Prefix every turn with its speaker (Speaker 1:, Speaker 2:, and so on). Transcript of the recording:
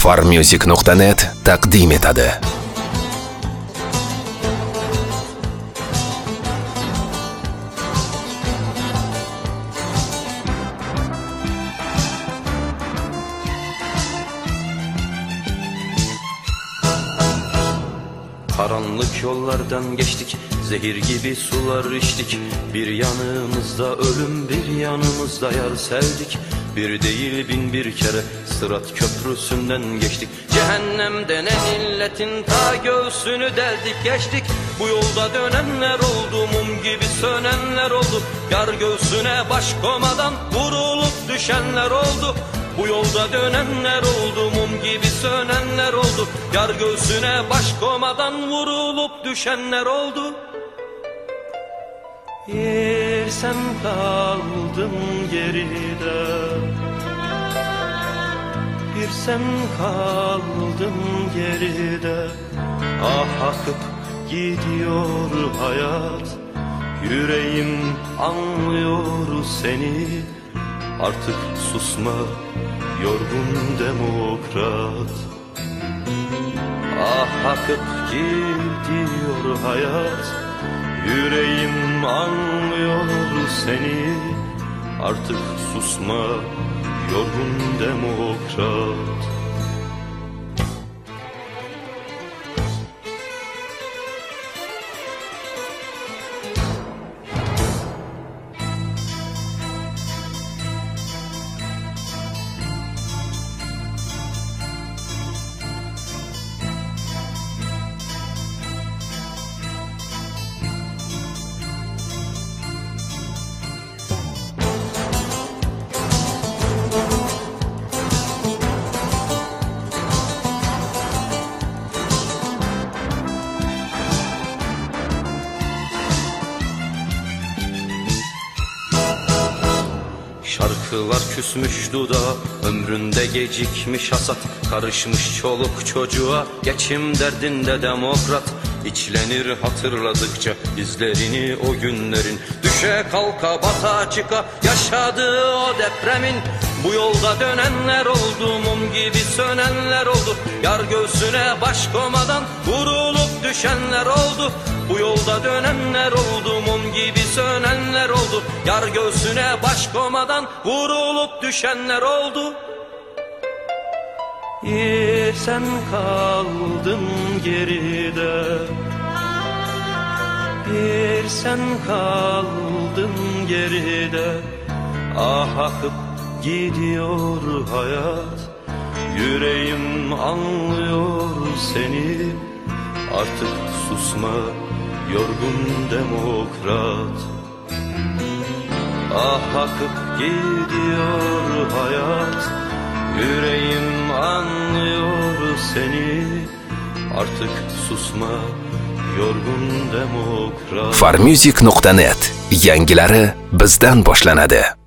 Speaker 1: Farmusic.net taqdim etadi.
Speaker 2: Karanlık yollardan geçtik, zehir gibi sular içtik. Bir yanımızda ölüm, bir yanımızda yar sevdik. Bir değil bin bir kere Sırat köprüsünden geçtik. Cehennem denen illetin ta göğsünü deldik geçtik. Bu yolda dönenler oldu, mum gibi sönenler oldu. Yar göğsüne baş komadan vurulup düşenler oldu. Bu yolda dönenler oldu, mum gibi sönenler oldu. Yar göğsüne baş komadan vurulup düşenler oldu. Bir sen kaldın geride, bir sen kaldın geride. Ah akıp gidiyor hayat, yüreğim anlıyor seni. Artık susma yorgun demokrat. Ah akıp gidiyor hayat, yüreğim anlıyor seni. Artık susma yorgun demokrat. Şarkılar küsmüş dudağa, ömründe gecikmiş hasat. Karışmış çoluk çocuğa, geçim derdinde demokrat. İçlenir hatırladıkça izlerini o günlerin. Düşe kalka bata çıka yaşadığı o depremin. Bu yolda dönenler oldu, mum gibi sönenler oldu. Yar göğsüne baş komadan vurulup düşenler oldu. Bu yolda dönenler oldu, mum gibi sönenler oldu. Yar göğsüne baş komadan vurulup düşenler oldu. Bir sen kaldın geride, bir sen kaldın geride. Ah akıp gidiyor hayat, yüreğim anlıyor seni. Artık susma yorgun demokrat. Ah akıp gidiyor hayat, yüreğim anlıyor seni. Artık susma yorgun demokrat.
Speaker 1: Farmusic.net yangilari bizdan boshlanadi.